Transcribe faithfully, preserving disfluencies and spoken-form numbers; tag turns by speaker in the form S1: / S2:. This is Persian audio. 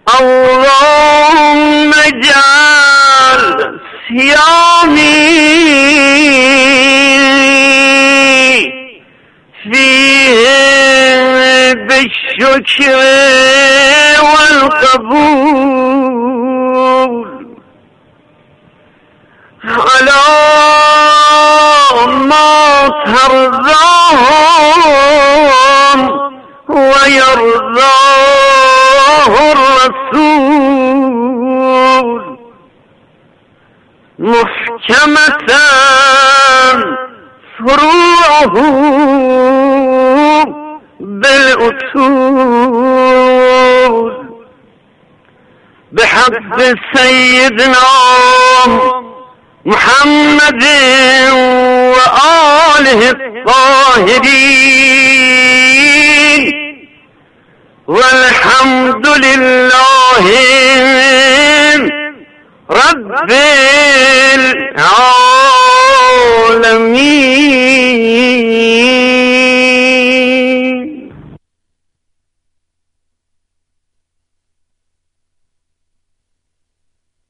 S1: اللهم اجعل صيامي فيه بالشكر والقبول على ما ترضاه ويرضاه الرسول محكمة فروعه بالأصول بحق سيدنا محمد وآله الطاهرين